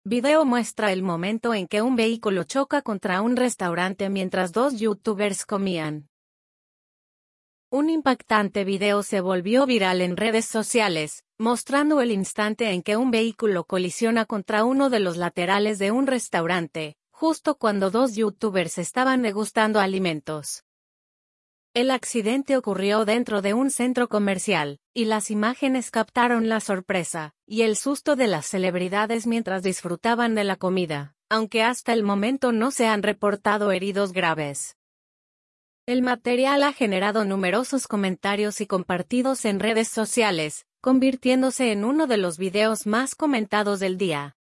Video muestra el momento en que un vehículo choca contra un restaurante mientras dos youtubers comían. Un impactante video se volvió viral en redes sociales, mostrando el instante en que un vehículo colisiona contra uno de los laterales de un restaurante, justo cuando dos youtubers estaban degustando alimentos. El accidente ocurrió dentro de un centro comercial, y las imágenes captaron la sorpresa y el susto de las celebridades mientras disfrutaban de la comida, aunque hasta el momento no se han reportado heridos graves. El material ha generado numerosos comentarios y compartidos en redes sociales, convirtiéndose en uno de los videos más comentados del día.